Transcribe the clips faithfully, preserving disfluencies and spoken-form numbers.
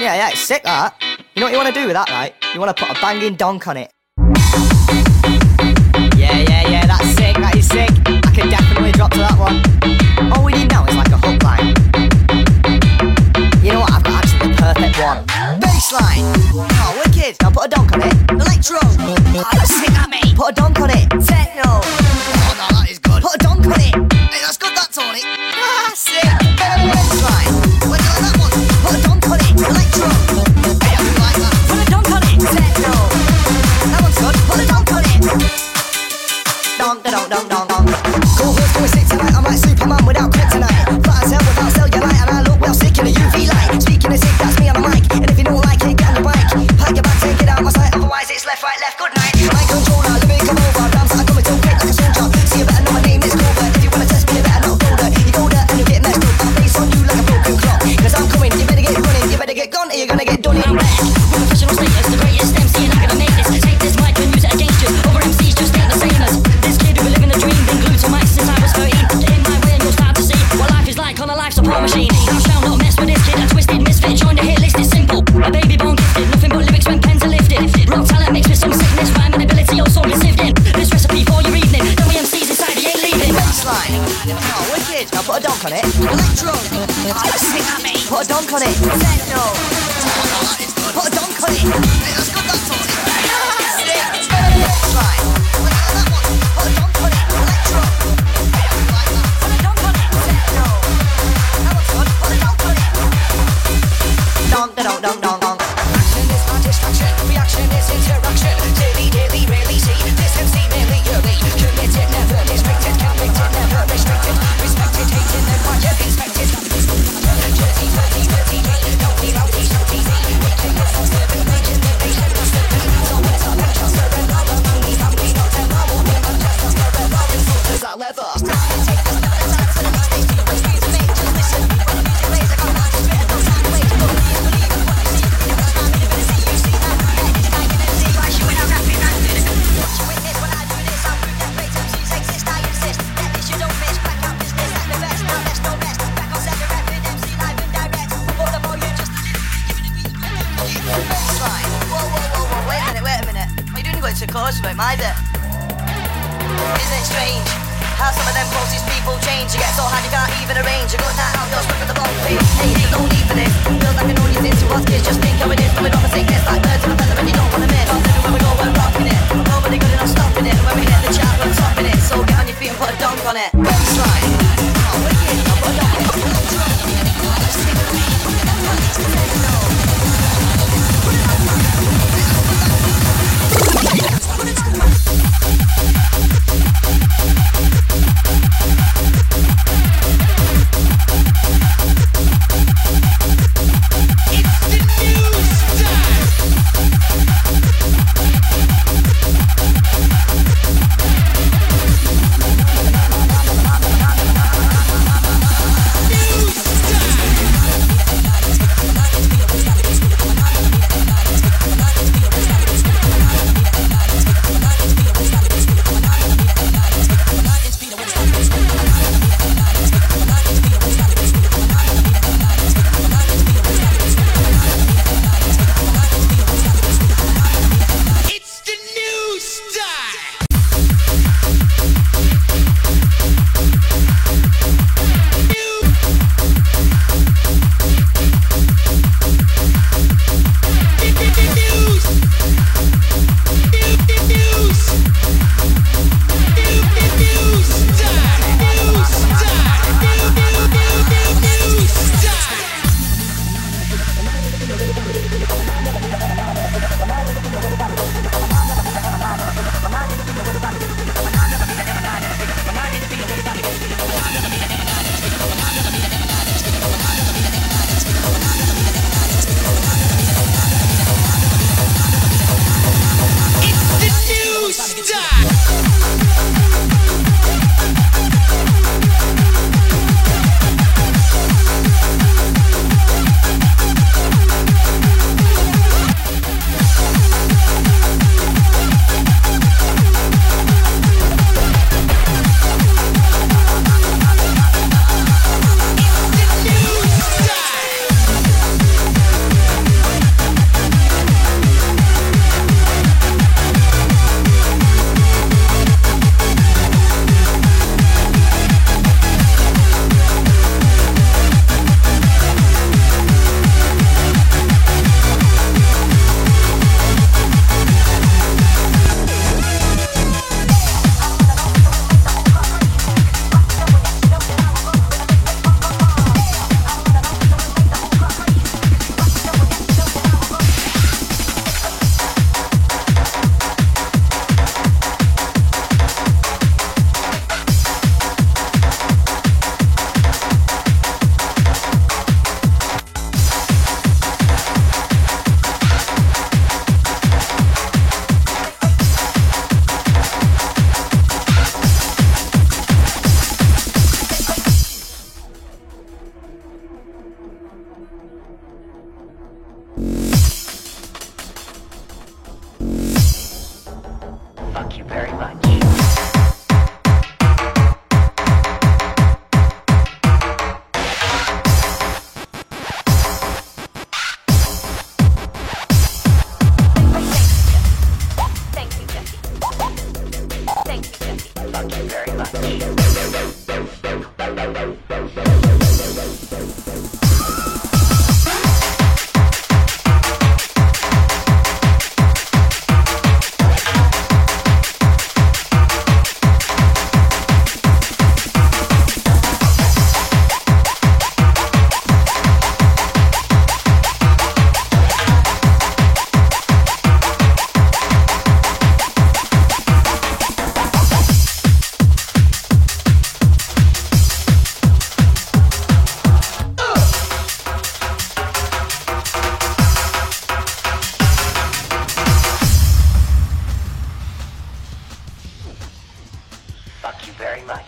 Yeah, yeah, it's sick that. You know what you want to do with that, right? You want to put a banging donk on it. Yeah, yeah, yeah, that's sick, that is sick. I can definitely drop to that one. All we need now is like a hook line. You know what, I've got actually the perfect one. Bassline. Oh, wicked. Now put a donk on it. Electro. Oh, that's sick, that, mate. Put a donk on it. Techno. Oh, no, that is good. Put a donk on it. Hey, that's good, that, Tony. Ah, sick. Bassline. What do you like that one? Put a donk on it. Electro. Hey, I do like that. Put a donk on it. Techno. That one's good. Put a donk on it. Donk, da donk, donk, donk, donk. Cool horse doing sick tonight. I'm like Superman without kryptonite. Flat as hell without cellulite. And I look well sick in a U V light. Speaking of sick, that's me on the mic. And if you don't like it, get on your bike. Pack your bag, take it out my sight. Otherwise it's left, right, left, good night. Mind controller, let me come over. Rams that are coming so quick like a soldier. See, you better know my name is Clover. If you wanna test me, you better not go there. You go there and you get messed up. I'll face on you like a broken clock. Cause I'm coming, you better get running. You better get gone or you're gonna get done in. I'm back with official status, the greatest M C, and I'm gonna make this. Take this mic and use it against you. Other M Cs just ain't the same as this kid who been living the dream. Been glued to mic since I was thirteen. Get in my way and you'll start to see what life is like on a life support machine. Thou shalt not mess with this kid, a twisted misfit. Join the hit list, it's simple. A baby born gifted, nothing but lyrics when pens are lifted. Raw talent mixed with some sickness, rhyming ability also received in. This recipe for your evening, then we M Cs inside, he ain't leaving. Bassline. Oh, wicked. Now put a donk on it. Electro. Oh, that's sick, that, mate. Put a donk on it. Techno. Oh, that is good. Put a donk on it. Hey, that's good, that's all. Sick. Bassline. What do you like that one? Put a donk on it. Electro. Hey, I like that. Put a donk on it. Techno. That one's good. Put a donk on it. Donk, da donk, donk, donk, donk. Action is not distraction. Reaction is interaction. Daily, daily, rarely see. This M C merely yearly. Committed, never restricted. Convicted, never restricted. Respected, hated, then quiet, inspected. Dirty, dirty, dirty, dirty. Rowdy, rowdy, shouty, making the force living, making the patient the slipping. So it's all Manchester and all the money. And we not tell our woman Manchester and all the footers are leather. Take this now, the time for the next stage. People refuse to make, just listen. When the music plays, I can't just spit it, no time to wait. Don't believe, believe in what you see. It was my ability, you see that. Yeah, I can M C like you when I'm rapping, I'm doing it. What you witness when I do this, I'll prove that great M Cs exist, I insist. Get this, you don't miss, back out business at the best. Now let's no rest, back on set the rapping M C live and direct. Before the volume just bassline. Whoa, whoa, whoa, whoa, wait a minute, wait a minute. What are you doing going so close about my bit? Isn't it strange how some of them closest people change? You get so hard you can't even arrange. You got that out, you're stuck at the bottom page. Hey, there's no need for this. Feels like an audience into us kids. Just think how it is when we're off a sickness. Like birds of a feather and you don't want to miss. When we go, we're rocking it. Nobody good enough stopping it. When we hit the chart, we're topping it. So get on your feet and put a donk on it. Bassline. Oh, wicked. I'll put a donk on it. Fuck you very much. Fuck you very much.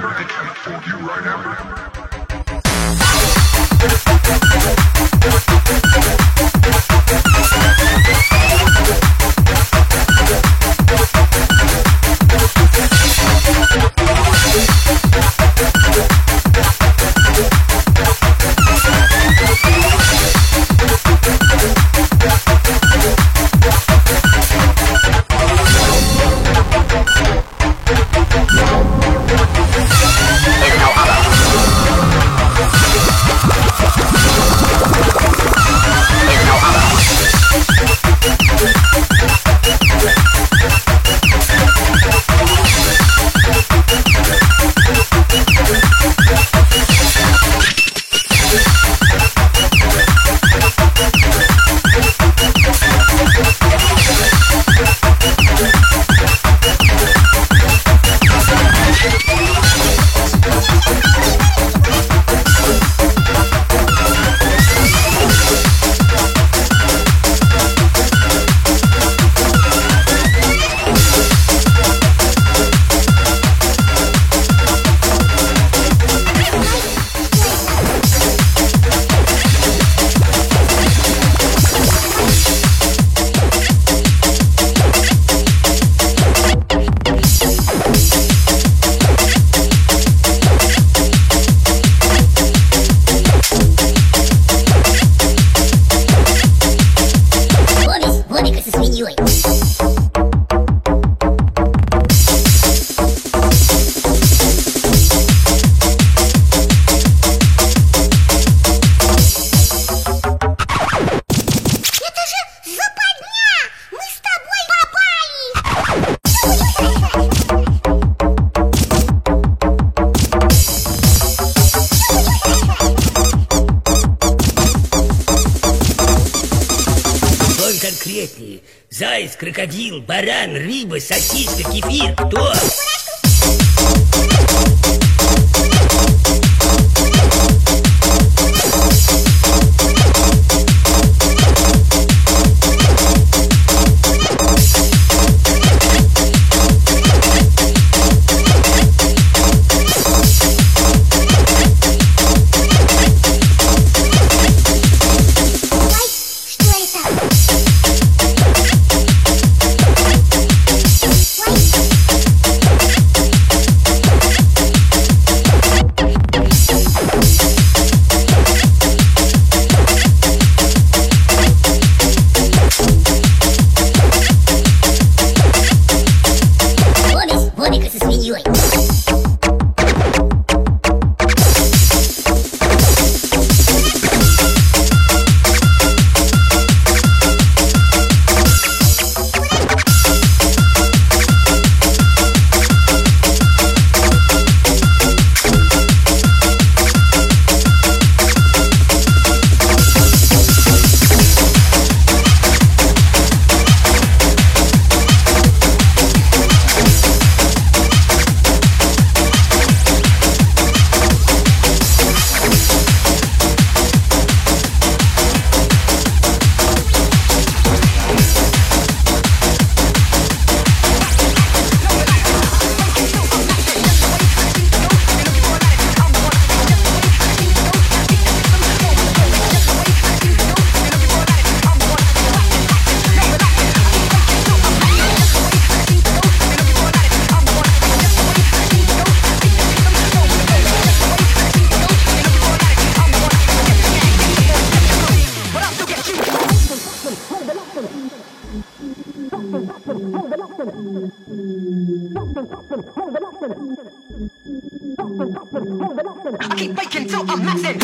конкретнее? Заяц, крокодил, баран, рыба, сосиска, кефир, кто? I keep waking till I'm maxing.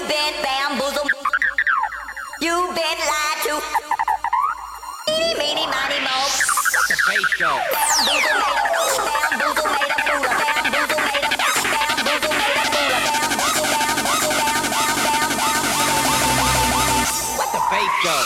You've been bamboozled. You've been lied to. Meeny, meeny, miny, mo. Let the bass go. Bamboozle made a fool. Bamboozle made a fool. Bamboozle made a Bamboozle made a fool. Bamboozle, bamboozle, bam, bam, bam, bam, bam. Let the bass go.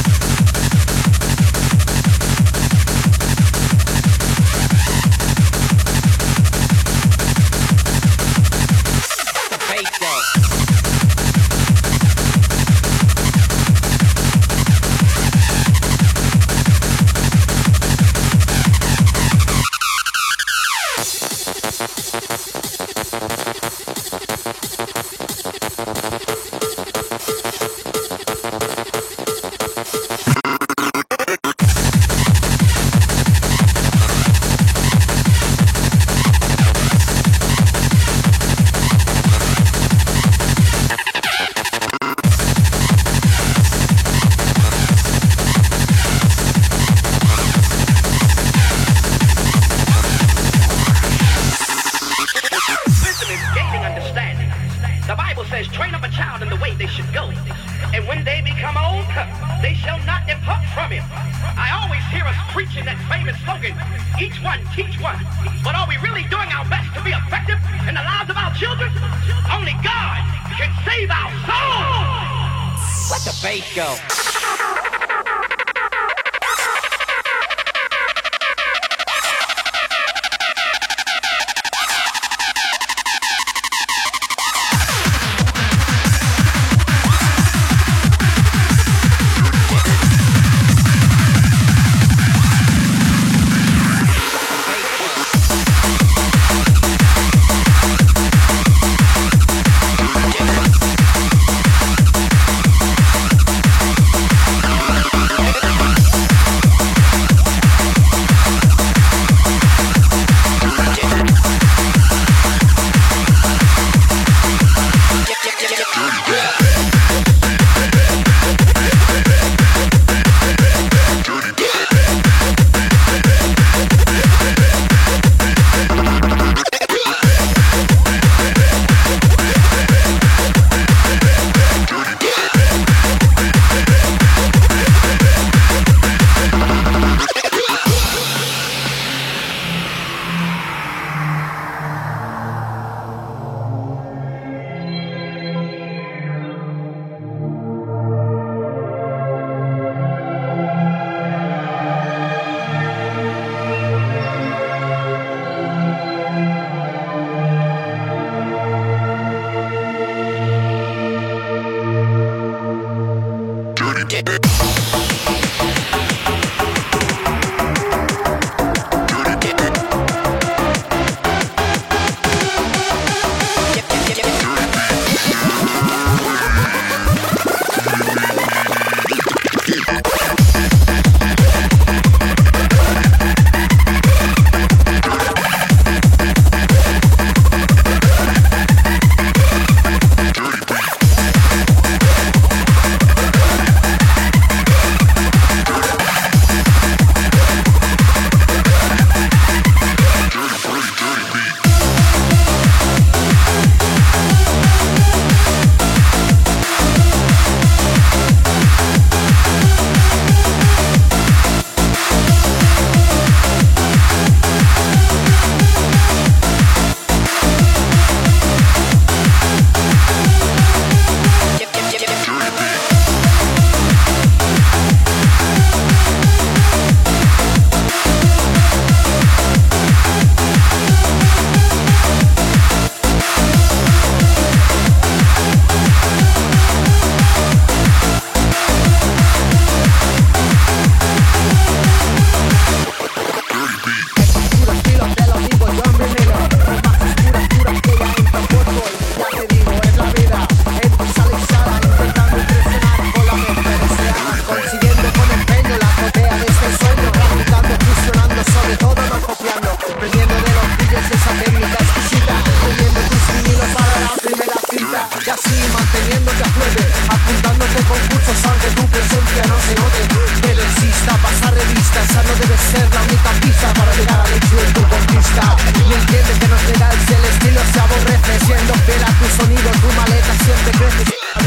Each one, teach one. But are we really doing our best to be effective in the lives of our children? Only God can save our souls! Let the bass go. manteniéndote a flote, apuntándote concursos aunque tu presencia no se note. Pero insista, pasa revista, esa no debe ser la única pista para llegar al hecho de tu conquista. Y entiende que no te da el estilo se aborrece, siendo fiel a tu sonido, tu maleta siempre crece.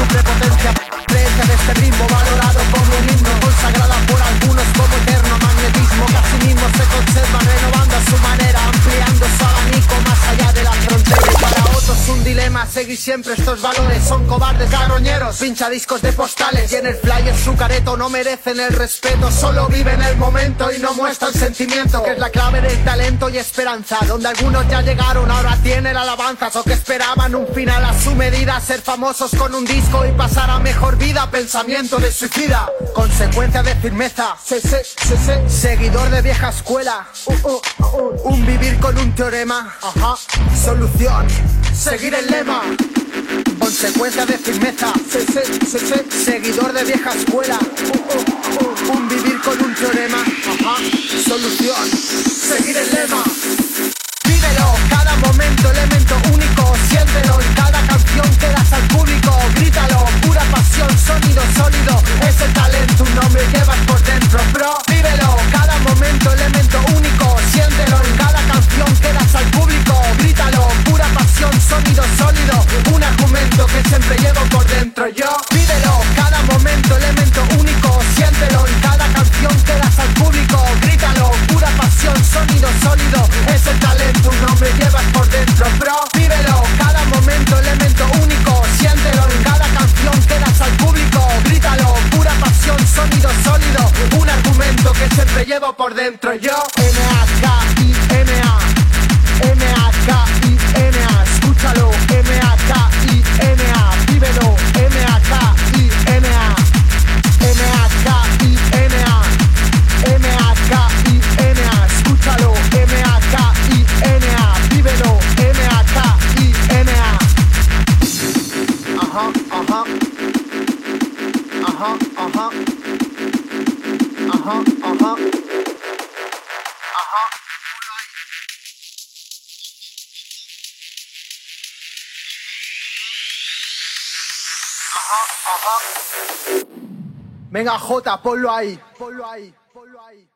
su prepotencia. Creencia de este ritmo valorado como un himno, consagrada por algunos como eterno magnetismo, que así mismo se conserva renovando a su manera, ampliando su abanico más allá de las fronteras. Para otros un dilema, seguir siempre estos valores, son cobardes carroñeros, pinchadiscos de postales, y en el flyer su careto no merecen el respeto, solo viven el momento y no muestran sentimiento, que es la clave del talento y esperanza, donde algunos ya llegaron, ahora tienen alabanzas, o que esperaban un final a su medida, ser famosos con un disco y pasar a mejor vida, pensamiento de suicida, consecuencia de firmeza, se, se, se, se. Seguidor de vieja escuela, uh, uh, uh. un vivir con un teorema, ajá, solución, seguir el lema, consecuencia de firmeza, se, se, se, se. Seguidor de vieja escuela, uh, uh, uh. un vivir con un teorema, ajá, solución, seguir el lema. Vívelo, cada momento, elemento único, siéntelo, en cada canción que das al público, grítalo, pura pasión, sonido sólido, es el talento, un nombre llevas por dentro, bro. Vívelo, cada momento, elemento único, siéntelo, en cada canción que das al público, grítalo, pura pasión, sonido sólido, un argumento que siempre llevo por dentro yo. Vívelo, cada momento, elemento único, siéntelo, en cada canción que das al público, grítalo, pura pasión, sonido sólido, es el talento, un nombre llevas por dentro, bro. Vívelo, cada momento, elemento único, siéntelo, en cada canción que das al público, grítalo, pura pasión, sonido sólido, un argumento que siempre llevo por dentro yo. M A K I N A, M A K I N A, escúchalo, M A K I N A, vívelo, M A K I N A, M A K I N A, M A K I N A, escúchalo, M A K I N A, vívelo, M A K I N A. Ajá, ajá, ajá, ajá, ajá, ajá, ajá. Venga, Jota, ponlo ahí, ponlo ahí, ponlo ahí.